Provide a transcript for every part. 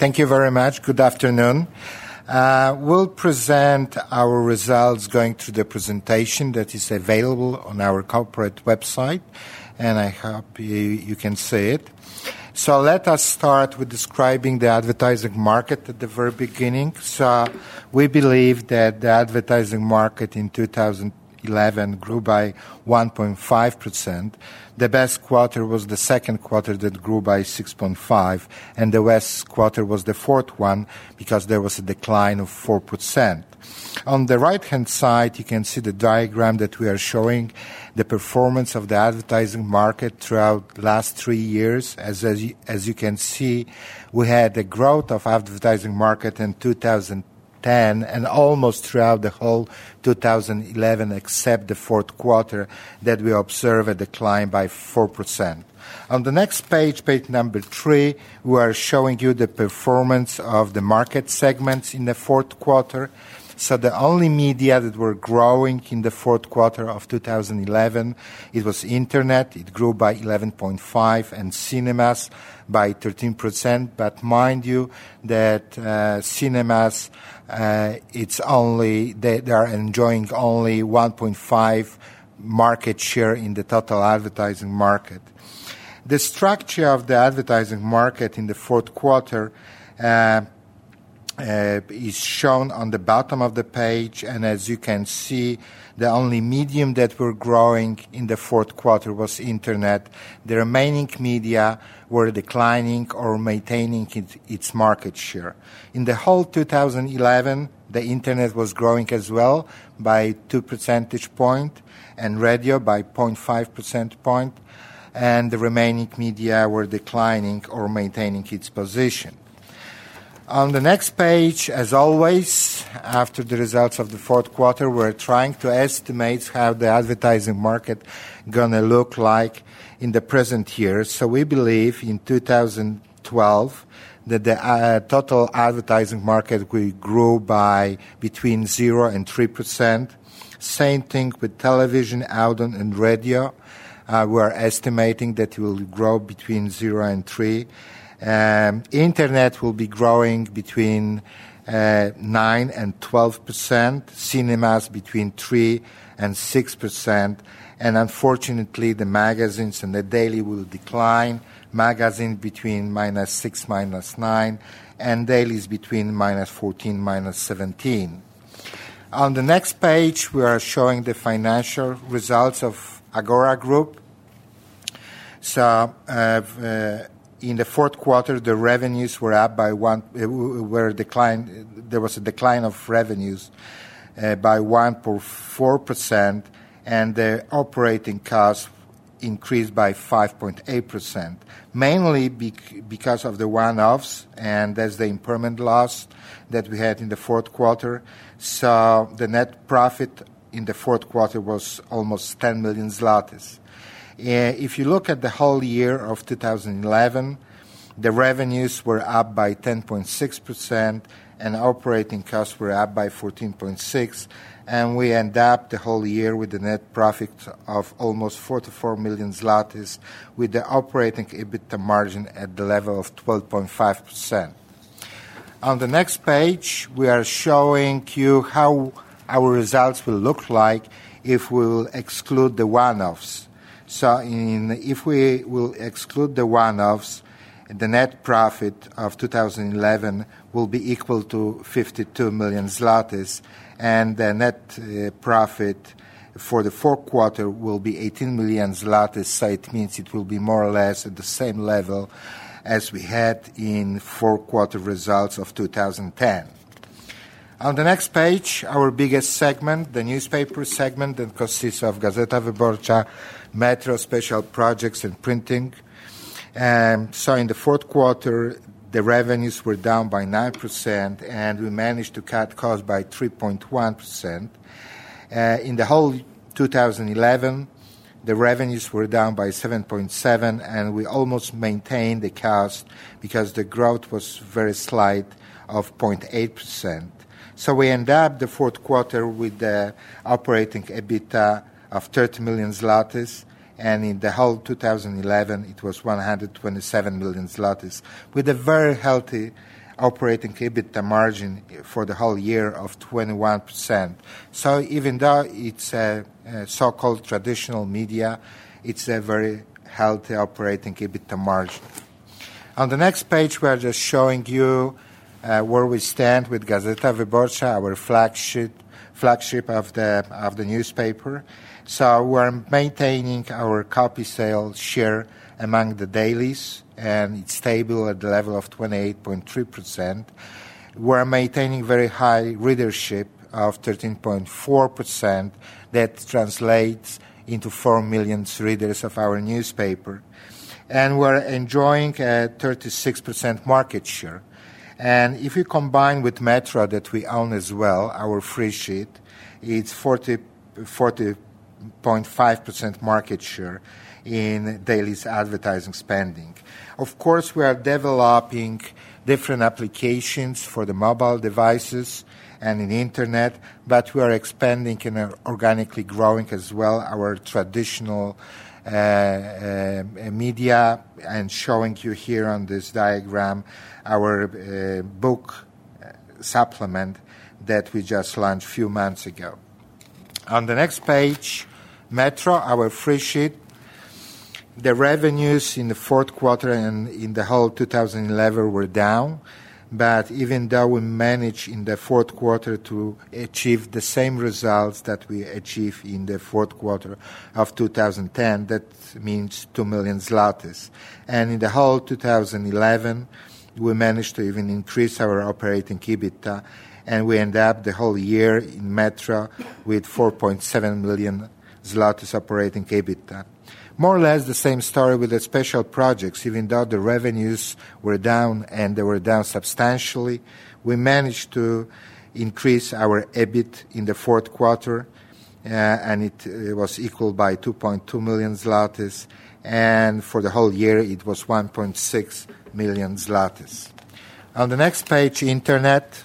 Thank you very much. Good afternoon. We'll present our results going through the presentation that is available on our corporate website, and I hope you can see it. So let us start with describing the advertising market at the very beginning. So we believe that the advertising market in 2011 grew by 1.5%. The best quarter was the second quarter that grew by 6.5%, and the worst quarter was the fourth one because there was a decline of 4%. On the right-hand side, you can see the diagram that we are showing the performance of the advertising market throughout the last 3 years. As you can see, we had a growth of advertising market in 2010 and almost throughout the whole 2011 except the fourth quarter that we observe a decline by 4%. On the next page, page number 3, we are showing you the performance of the market segments in the fourth quarter. So the only media that were growing in the fourth quarter of 2011, it was Internet. It grew by 11.5%, and cinemas by 13%. But mind you that cinemas, it's only they are enjoying only 1.5% market share in the total advertising market. The structure of the advertising market in the fourth quarter is shown on the bottom of the page, and as you can see, the only medium that were growing in the fourth quarter was Internet. The remaining media were declining or maintaining its market share. In the whole 2011, the Internet was growing as well by 2 percentage points, and radio by 0.5 percentage point, and the remaining media were declining or maintaining its position. On the next page, as always, after the results of the fourth quarter, we're trying to estimate how the advertising market gonna look like in the present year. So we believe in 2012 that the total advertising market will grow by between 0 and 3%. Same thing with television, audio, and radio. We are estimating that it will grow between 0 and 3%. Internet will be growing between 9 and 12%, cinemas between 3 and 6%, and unfortunately the magazines and the daily will decline, magazine between -6, -9, and dailies between -14, -17. On the next page, we are showing the financial results of Agora Group. So, in the fourth quarter, the revenues were up by there was a decline of revenues by 1.4%, and the operating costs increased by 5.8%, mainly because of the one-offs, and that's the impairment loss that we had in the fourth quarter. So the net profit in the fourth quarter was almost 10 million zlotys. If you look at the whole year of 2011, the revenues were up by 10.6% and operating costs were up by 14.6%, and we end up the whole year with a net profit of almost 44 million zlotys with the operating EBITDA margin at the level of 12.5%. On the next page, we are showing you how our results will look like if we will exclude the one-offs. So if we will exclude the one-offs, the net profit of 2011 will be equal to 52 million zlotys, and the net profit for the fourth quarter will be 18 million zlotys, so it means it will be more or less at the same level as we had in fourth quarter results of 2010. On the next page, our biggest segment, the newspaper segment, that consists of Gazeta Wyborcza, Metro, Special Projects, and Printing. So in the fourth quarter, the revenues were down by 9%, and we managed to cut costs by 3.1%. In the whole 2011, the revenues were down by 7.7%, and we almost maintained the cost because the growth was very slight of 0.8%. So we end up the fourth quarter with the operating EBITDA of 30 million zlotys, and in the whole 2011 it was 127 million zlotys, with a very healthy operating EBITDA margin for the whole year of 21%. So even though it's a so-called traditional media, it's a very healthy operating EBITDA margin. On the next page, we are just showing you where we stand with Gazeta Wyborcza, our flagship of the newspaper. So we're maintaining our copy sales share among the dailies, and it's stable at the level of 28.3%. We're maintaining very high readership of 13.4%. That translates into 4 million readers of our newspaper. And we're enjoying a 36% market share. And if you combine with Metro that we own as well, our free sheet, it's 40.5% market share in dailies advertising spending. Of course, we are developing different applications for the mobile devices and in the internet, but we are expanding and organically growing as well our traditional media, and showing you here on this diagram our book supplement that we just launched a few months ago. On the next page, Metro, our free sheet. The revenues in the fourth quarter and in the whole 2011 were down, but even though we managed in the fourth quarter to achieve the same results that we achieved in the fourth quarter of 2010, that means 2 million zlotys. And in the whole 2011, we managed to even increase our operating EBITDA, and we end up the whole year in Metro with 4.7 million zlotys operating EBITDA. More or less the same story with the special projects. Even though the revenues were down, and they were down substantially, we managed to increase our EBIT in the fourth quarter, and it was equal by 2.2 million zlotys, and for the whole year it was 1.6 million zlotys. On the next page, Internet,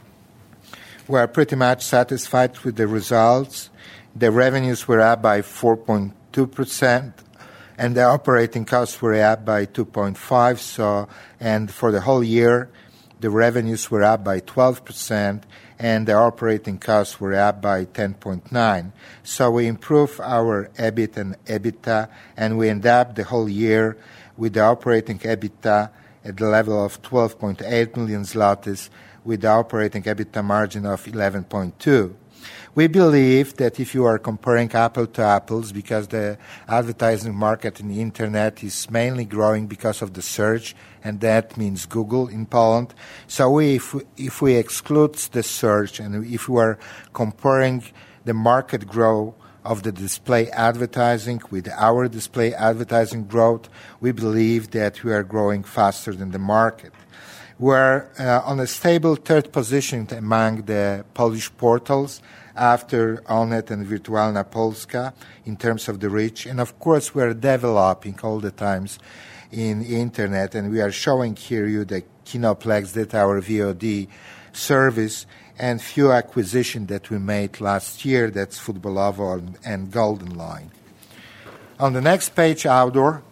we are pretty much satisfied with the results. The revenues were up by 4.2%, and the operating costs were up by 2.5%. So, and for the whole year, the revenues were up by 12%, and the operating costs were up by 10.9%. So we improved our EBIT and EBITDA, and we end up the whole year with the operating EBITDA at the level of 12.8 million zlotys, with the operating EBITDA margin of 11.2%. We believe that if you are comparing apple to apples, because the advertising market in the Internet is mainly growing because of the search, and that means Google in Poland. So if we exclude the search, and if we are comparing the market growth of the display advertising with our display advertising growth, we believe that we are growing faster than the market. We're on a stable third position among the Polish portals after Onet and Wirtualna Polska in terms of the reach. And of course, we're developing all the times in Internet, and we are showing here you the Kinoplex, that our VOD service, and few acquisitions that we made last year, that's Futbolowo and Golden Line. On the next page, Outdoor.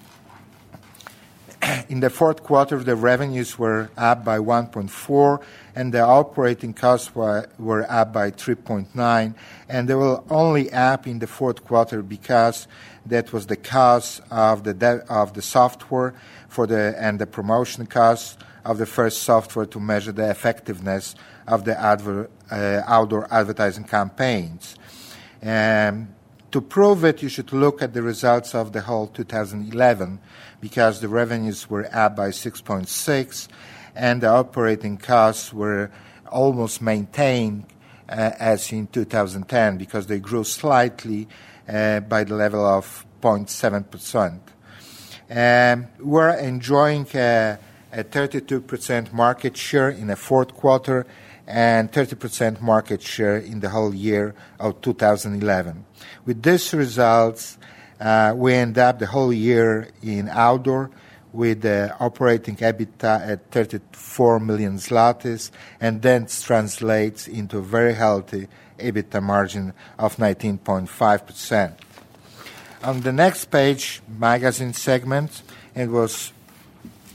In the fourth quarter, the revenues were up by 1.4%, and the operating costs were up by 3.9%, and they were only up in the fourth quarter because that was the cost of the software and the promotion costs of the first software to measure the effectiveness of the outdoor advertising campaigns. To prove it, you should look at the results of the whole 2011, because the revenues were up by 6.6%, and the operating costs were almost maintained as in 2010, because they grew slightly by the level of 0.7%. We're enjoying a 32% market share in the fourth quarter and 30% market share in the whole year of 2011. With these results, we end up the whole year in Outdoor with the operating EBITDA at 34 million zlotys, and then translates into a very healthy EBITDA margin of 19.5%. On the next page, magazine segment, it was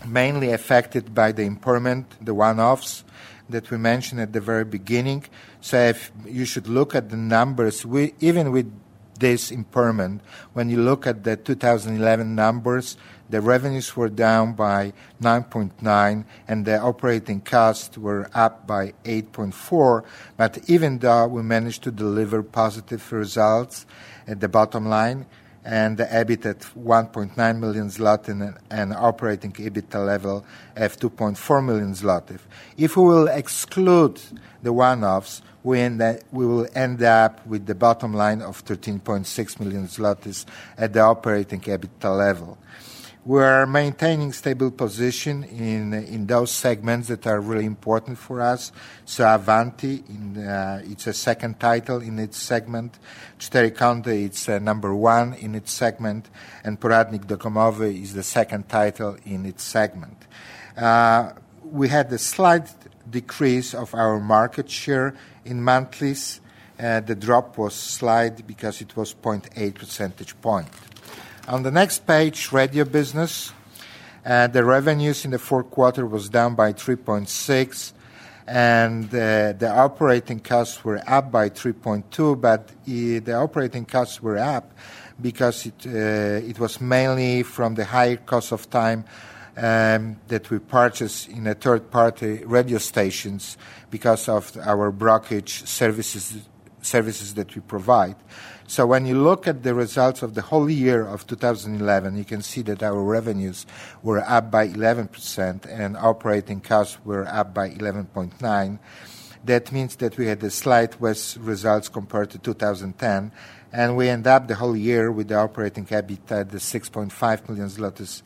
mainly affected by the impairment, the one-offs that we mentioned at the very beginning. So if you should look at the numbers, even with this impairment, when you look at the 2011 numbers, the revenues were down by 9.9 and the operating costs were up by 8.4. But even though we managed to deliver positive results at the bottom line, and the EBIT at 1.9 million zloty and operating EBITDA level of 2.4 million zloty. If we will exclude the one-offs, we will end up with the bottom line of 13.6 million zlotys at the operating EBITDA level. We are maintaining stable position in those segments that are really important for us. So Avanti, it's a second title in its segment. 4 Kąty, it's number one in its segment. And Poradnik Domowy is the second title in its segment. We had a slight decrease of our market share in monthlies. The drop was slight because it was 0.8 percentage point. On the next page, radio business. The revenues in the fourth quarter was down by 3.6, and the operating costs were up by 3.2. But the operating costs were up because it was mainly from the higher cost of time that we purchased in a third-party radio stations because of our brokerage services that we provide. So when you look at the results of the whole year of 2011, you can see that our revenues were up by 11% and operating costs were up by 11.9%. That means that we had a slight worse results compared to 2010, and we end up the whole year with the operating EBITDA at the 6.5 million zlotys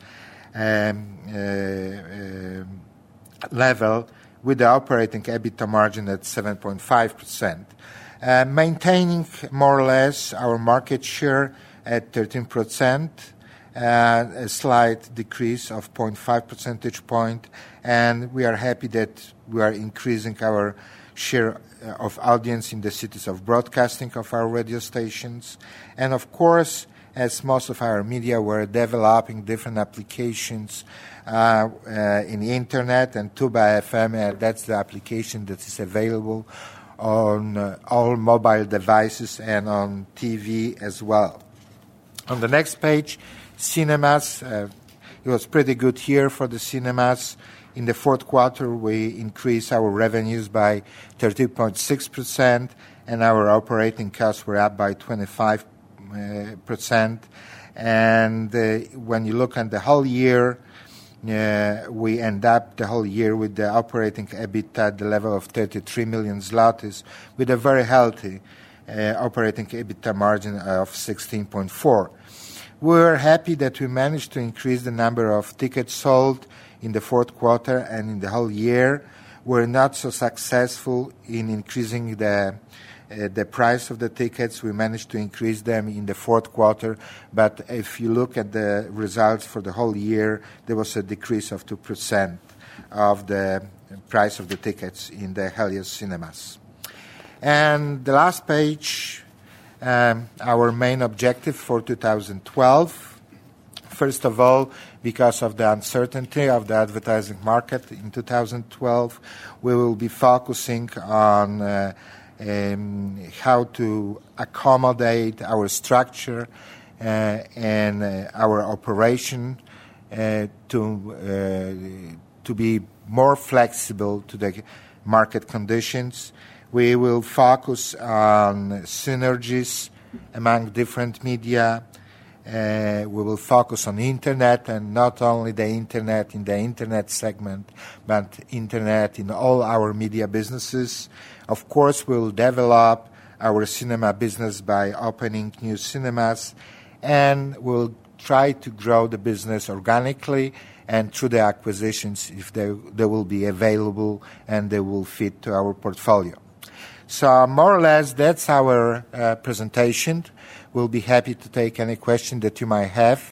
level, with the operating EBITDA margin at 7.5%. Maintaining more or less our market share at 13%, a slight decrease of 0.5 percentage point, and we are happy that we are increasing our share of audience in the cities of broadcasting of our radio stations. And of course, as most of our media were developing different applications in the internet, and Tuba FM, that's the application that is available on all mobile devices and on TV as well. On the next page, cinemas. It was pretty good year for the cinemas. In the fourth quarter, we increased our revenues by 30.6%, and our operating costs were up by 25%. And when you look at the whole year, we end up the whole year with the operating EBITDA at the level of 33 million zlotys, with a very healthy operating EBITDA margin of 16.4%. We're happy that we managed to increase the number of tickets sold in the fourth quarter and in the whole year. We're not so successful in increasing the price of the tickets. We managed to increase them in the fourth quarter, but if you look at the results for the whole year, there was a decrease of 2% of the price of the tickets in the Helios cinemas. And the last page, our main objective for 2012. First of all, because of the uncertainty of the advertising market in 2012, we will be focusing on how to accommodate our structure and our operation to be more flexible to the market conditions. We will focus on synergies among different media. We will focus on internet, and not only the internet in the internet segment, but internet in all our media businesses. Of course, we'll develop our cinema business by opening new cinemas, and we'll try to grow the business organically and through the acquisitions if they will be available and they will fit to our portfolio. So more or less, that's our presentation. We'll be happy to take any question that you might have.